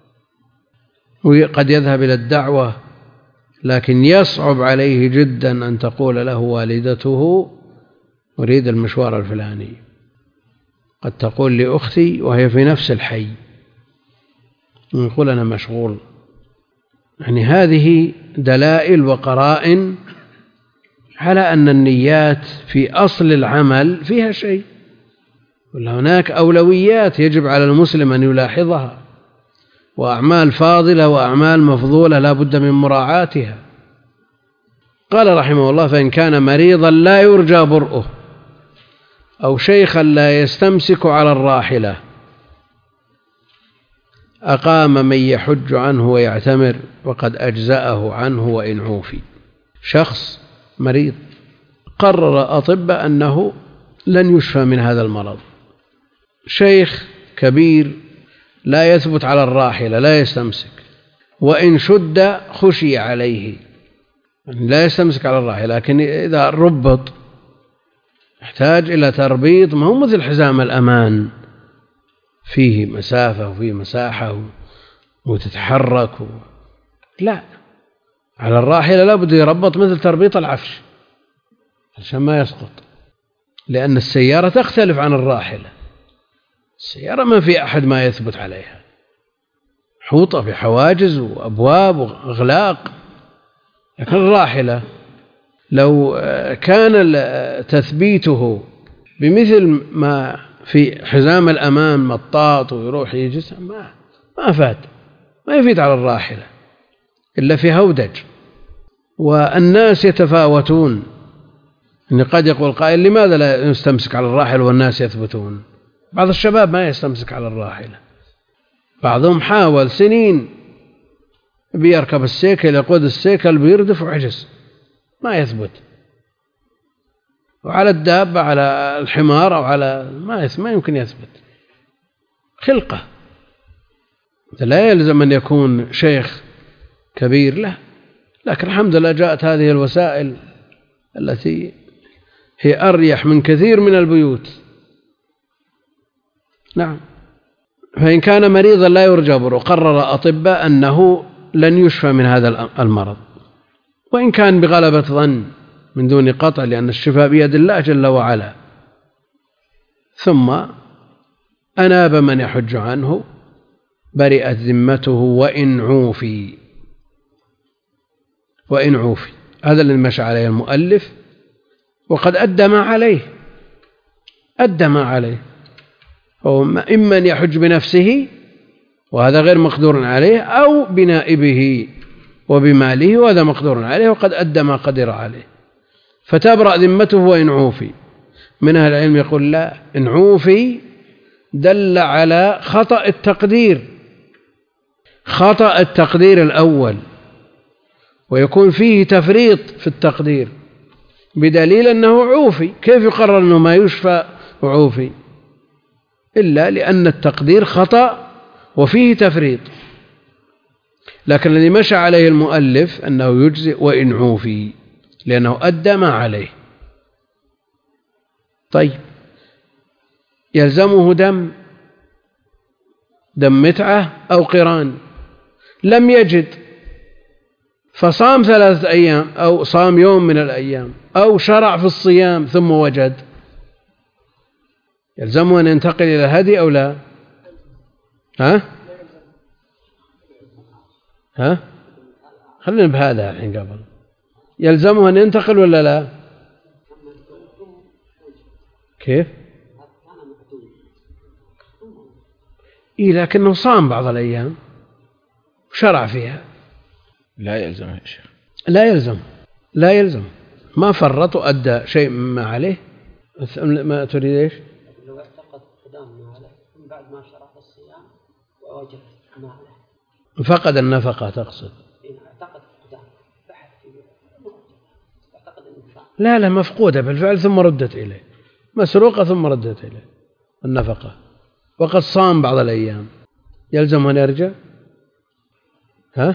وقد يذهب إلى الدعوة، لكن يصعب عليه جدا أن تقول له والدته أريد المشوار الفلاني. قد تقول لأختي وهي في نفس الحي يقول أنا مشغول. يعني هذه دلائل وقرائن على أن النيات في أصل العمل فيها شيء، ولا هناك أولويات يجب على المسلم أن يلاحظها، وأعمال فاضلة وأعمال مفضولة لا بد من مراعاتها. قال رحمه الله: فإن كان مريضا لا يرجى برؤه، أو شيخا لا يستمسك على الراحلة، أقام من يحج عنه ويعتمر وقد أجزأه عنه وإن عوفي. شخص مريض قرر أطباء أنه لن يشفى من هذا المرض، شيخ كبير لا يثبت على الراحلة لا يستمسك، وإن شد خشي عليه، لا يستمسك على الراحلة، لكن إذا ربط يحتاج إلى تربيط، ما هو مثل حزام الأمان فيه مسافة وفيه مساحة وتتحرك و... لا، على الراحلة لا بد يربط مثل تربيط العفش عشان ما يسقط، لأن السيارة تختلف عن الراحلة. السيارة ما في أحد ما يثبت عليها، حوطة في حواجز وأبواب وأغلاق، لكن الراحلة لو كان تثبيته بمثل ما في حزام الأمان مطاط ويروح يجلس ما ما فات، ما يفيد على الراحلة إلا في هودج. والناس يتفاوتون، إن قد يقول قائل: لماذا لا يستمسك على الراحلة والناس يثبتون؟ بعض الشباب ما يستمسك على الراحلة، بعضهم حاول سنين بيركب السيكل، يقود السيكل بيردف وعجز ما يثبت، وعلى الدابة على الحمار أو على ما ما يمكن يثبت خلقة. لا يلزم أن يكون شيخ كبير له، لكن الحمد لله جاءت هذه الوسائل التي هي أريح من كثير من البيوت. نعم. فإن كان مريضا لا يرجى برؤه، قرر أطباء أنه لن يشفى من هذا المرض، وإن كان بغلبة ظن من دون قطع، لأن الشفاء بيد الله جل وعلا. ثم أناب من يحج عنه برئت ذمته وإن عوفي، وإن عوفي هذا اللي مشى عليه المؤلف، وقد أدى ما عليه، أدى ما عليه. إما أن يحج بنفسه وهذا غير مقدور عليه، أو بنائبه وبماله وهذا مقدور عليه، وقد أدى ما قدر عليه، فتبرأ ذمته وإن عوفي. من أهل العلم يقول لا، إن عوفي دل على خطأ التقدير، خطأ التقدير الأول، ويكون فيه تفريط في التقدير بدليل أنه عوفي. كيف يقرر أنه ما يشفى وعوفي؟ إلا لأن التقدير خطأ وفيه تفريط. لكن الذي مشى عليه المؤلف أنه يجزئ وإن عوفي، لأنه أدى ما عليه. طيب، يلزمه دم دم متعة أو قران، لم يجد فصام ثلاثة أيام أو صام يوم من الأيام أو شرع في الصيام ثم وجد، يلزمه أن ينتقل إلى الهدي أو لا؟ ها؟ ها؟ خلينا بهذا الحين قبل، يلزمه أن ينتقل ولا لا؟ كيف؟ إيه، لكنه صام بعض الأيام وشرع فيها. لا يلزم يا شيخ، لا يلزم، لا يلزم، ما فرط وأدى شيء مما عليه. ما تريد إيش؟ لو اعتقد قدام ما عليه من بعد ما شرع في الصيام ووجد ما عليه، فقد النفقة تقصد؟ إن اعتقد قدام بحث لا لا مفقودة بالفعل ثم ردت إليه، مسروقة ثم ردت إليه النفقة، وقد صام بعض الأيام، يلزم أن يرجع؟ ها؟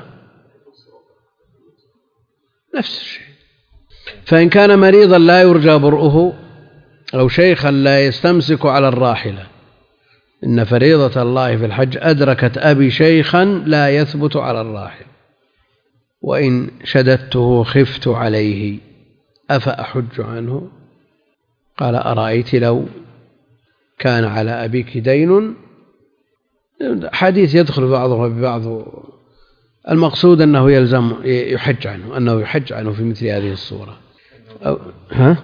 نفس الشيء. فإن كان مريضا لا يرجى برؤه أو شيخا لا يستمسك على الراحلة، إن فريضة الله في الحج أدركت أبي شيخا لا يثبت على الراحل، وإن شددته خفت عليه أفأحج عنه؟ قال أرأيت لو كان على أبيك دين. حديث يدخل بعضه ببعض، المقصود أنه يلزم يحج عنه، أنه يحج عنه في مثل هذه الصورة. أو ها؟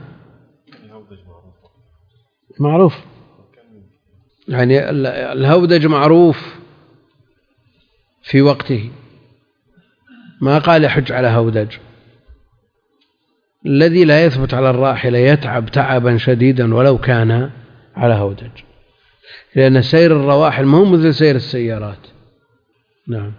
معروف، يعني الهودج معروف في وقته، ما قال يحج على هودج. الذي لا يثبت على الراحلة يتعب تعبا شديدا ولو كان على هودج، لأن سير الرواحل ما هو مثل سير السيارات. نعم.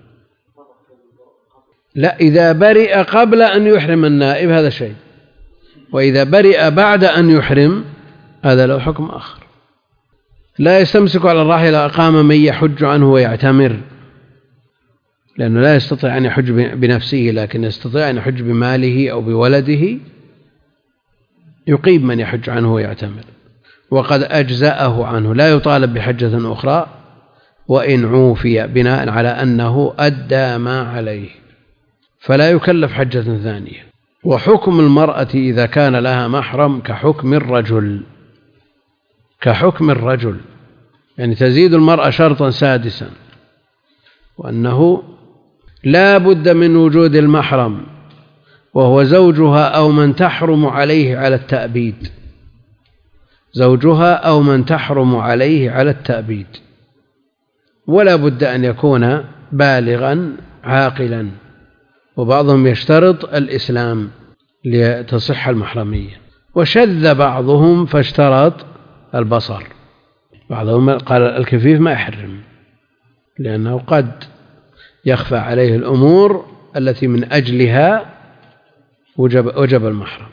لا، إذا برئ قبل أن يحرم النائب هذا شيء، وإذا برئ بعد أن يحرم هذا له حكم آخر. لا يستمسك على الراحلة أقام من يحج عنه ويعتمر، لأنه لا يستطيع أن يحج بنفسه، لكن يستطيع أن يحج بماله أو بولده، يقيم من يحج عنه ويعتمر، وقد أجزأه عنه، لا يطالب بحجة أخرى وإن عوفي، بناء على أنه أدى ما عليه فلا يكلف حجة ثانية. وحكم المرأة إذا كان لها محرم كحكم الرجل، كحكم الرجل يعني تزيد المرأة شرطا سادسا، وأنه لا بد من وجود المحرم وهو زوجها أو من تحرم عليه على التأبيد، زوجها أو من تحرم عليه على التأبيد، ولا بد أن يكون بالغا عاقلا، وبعضهم يشترط الإسلام لتصح المحرمية، وشذ بعضهم فاشترط البصر. بعضهم قال الكفيف ما يحرم لأنه قد يخفى عليه الأمور التي من أجلها وجب, وجب المحرم.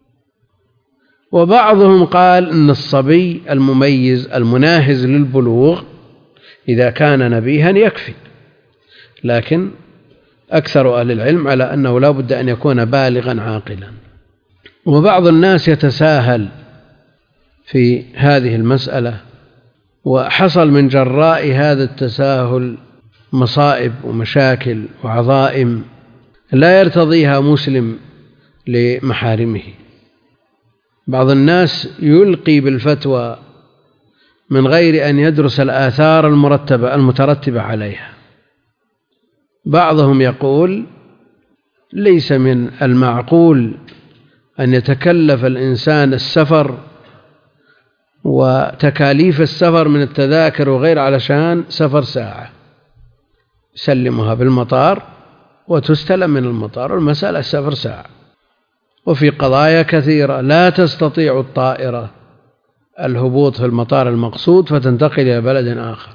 وبعضهم قال إن الصبي المميز المناهز للبلوغ إذا كان نبيها يكفي، لكن أكثر أهل العلم على أنه لا بد أن يكون بالغا عاقلا. وبعض الناس يتساهل في هذه المسألة، وحصل من جراء هذا التساهل مصائب ومشاكل وعظائم لا يرتضيها مسلم لمحارمه. بعض الناس يلقي بالفتوى من غير أن يدرس الآثار المرتبة المترتبة عليها. بعضهم يقول ليس من المعقول أن يتكلف الإنسان السفر وتكاليف السفر من التذاكر وغير علشان سفر ساعة، يسلمها بالمطار وتستلم من المطار، والمسألة سفر ساعة. وفي قضايا كثيرة لا تستطيع الطائرة الهبوط في المطار المقصود فتنتقل إلى بلد آخر،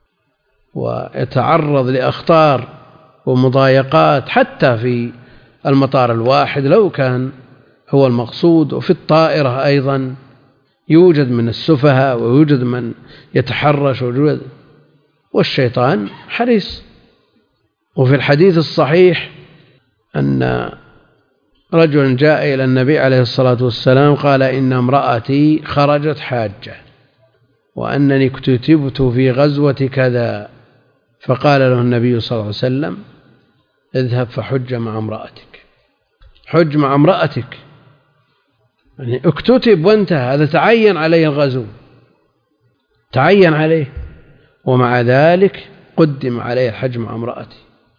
ويتعرض لأخطار ومضايقات حتى في المطار الواحد لو كان هو المقصود. وفي الطائرة أيضا يوجد من السفهاء ويوجد من يتحرش ويوجد، والشيطان حريص. وفي الحديث الصحيح أن رجل جاء إلى النبي عليه الصلاة والسلام قال إن امرأتي خرجت حاجة وأنني اكتتبت في غزوة كذا، فقال له النبي صلى الله عليه وسلم اذهب فحج مع امرأتك، حج مع امرأتك، يعني اكتتب وانتهى، هذا تعين عليه الغزو، تعين عليه، ومع ذلك قدم عليه الحج مع امرأته.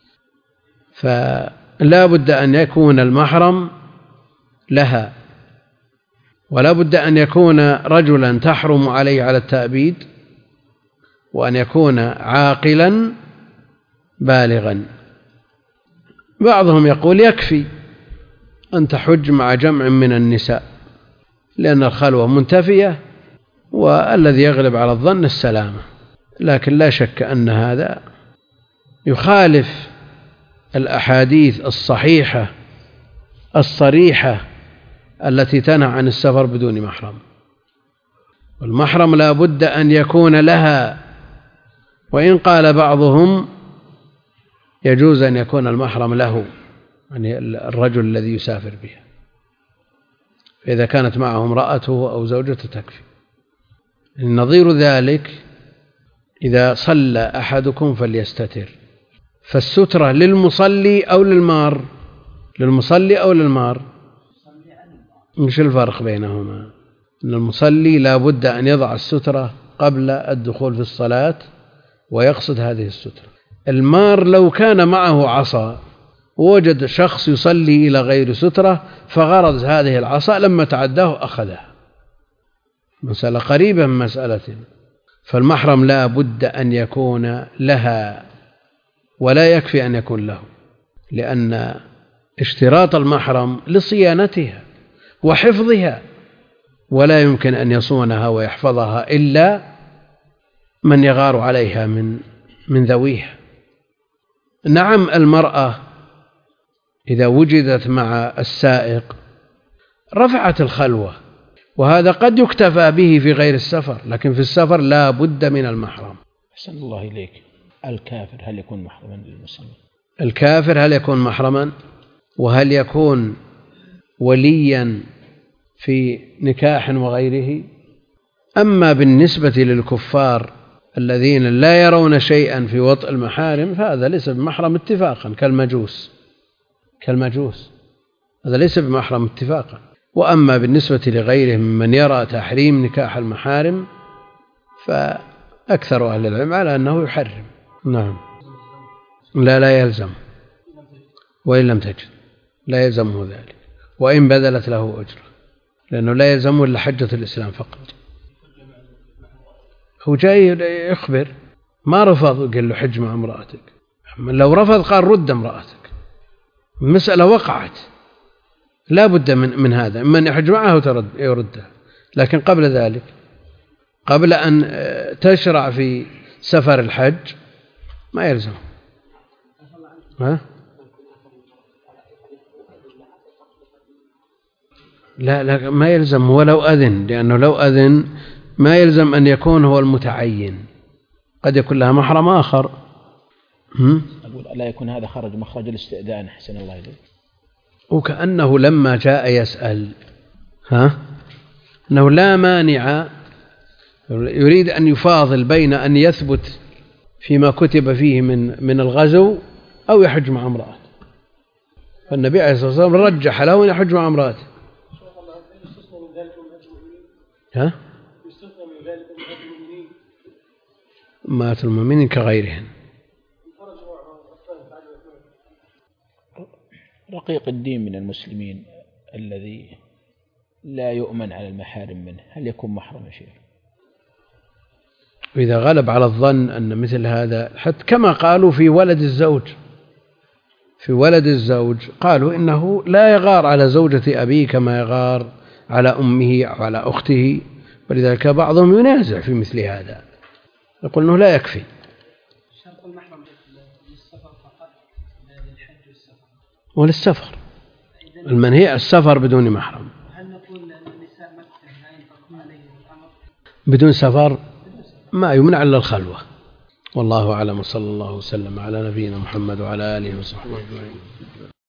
فلا بد أن يكون المحرم لها، ولا بد أن يكون رجلا تحرم عليه على التأبيد، وأن يكون عاقلا بالغا. بعضهم يقول يكفي أن تحج مع جمع من النساء لأن الخلوة منتفية والذي يغلب على الظن السلامة، لكن لا شك أن هذا يخالف الأحاديث الصحيحة الصريحة التي تنهى عن السفر بدون محرم. والمحرم لا بد أن يكون لها، وإن قال بعضهم يجوز أن يكون المحرم له، يعني الرجل الذي يسافر بها، فإذا كانت معه امرأته أو زوجته تكفي. نظير ذلك إذا صلى أحدكم فليستتر، فالسترة للمصلي أو للمار؟ للمصلي أو للمار؟ مش الفرق بينهما؟ أن المصلي لا بد أن يضع السترة قبل الدخول في الصلاة ويقصد هذه السترة. المار لو كان معه عصا ووجد شخص يصلي إلى غير سترة فغرز هذه العصا، لما تعداه أخذها، مسألة قريبة من مسألة. فالمحرم لا بد أن يكون لها ولا يكفي أن يكون له، لأن اشتراط المحرم لصيانتها وحفظها، ولا يمكن أن يصونها ويحفظها إلا من يغار عليها من من ذويها. نعم، المرأة إذا وجدت مع السائق رفعت الخلوة، وهذا قد يكتفى به في غير السفر، لكن في السفر لا بد من المحرم. أحسن الله إليك. الكافر هل يكون محرما للمسلم؟ الكافر هل يكون محرما؟ وهل يكون وليا في نكاح وغيره؟ أما بالنسبة للكفار الذين لا يرون شيئا في وطء المحارم فهذا ليس بمحرم اتفاقا، كالمجوس كالمجوس هذا ليس بمحرم اتفاقا. وأما بالنسبة لغيرهم من يرى تحريم نكاح المحارم فأكثر أهل العلم على أنه يحرم. نعم. لا لا يلزم، وإن لم تجد لا يلزمه ذلك، وإن بذلت له أجر، لأنه لا يلزمه إلا حجة الإسلام فقط. هو جاي يخبر، ما رفض قال له حج مع امرأتك، لو رفض قال رد امرأتك. المسألة وقعت، لا بد من, من هذا، من يحج معه ترد يردها، لكن قبل ذلك قبل أن تشرع في سفر الحج ما يلزم. ها؟ لا لا ما يلزم ولو أذن، لأنه لو أذن ما يلزم أن يكون هو المتعين، قد يكون لها محرم آخر. أقول لا يكون هذا خرج مخرج الاستئذان. أحسن الله إليك. وكأنه لما جاء يسأل ها أنه لا مانع، يريد أن يفاضل بين أن يثبت فيما كتب فيه من من الغزو أو يحج مع امرأة، فالنبي عليه الصلاة والسلام رجح له أن يحج مع امرأة. ها؟ مات المؤمنين كغيرهم. رقيق الدين من المسلمين الذي لا يؤمن على المحارم منه هل يكون محرم شيء؟ وإذا غلب على الظن أن مثل هذا، حتى كما قالوا في ولد الزوج في ولد الزوج قالوا إنه لا يغار على زوجة أبيه كما يغار على أمه أو على أخته، ولذلك بعضهم ينازع في مثل هذا، يقول أنه لا يكفي. شرط المحرم للسفر فقط للحج والسفر وللسفر المنهي السفر بدون محرم. هل نقول للنساء مكة لا ينطبق عليهم الأمر بدون سفر؟ ما يمنع إلا الخلوة. والله أعلم، صلى الله وسلم على نبينا محمد وعلى آله وصحبه أجمعين.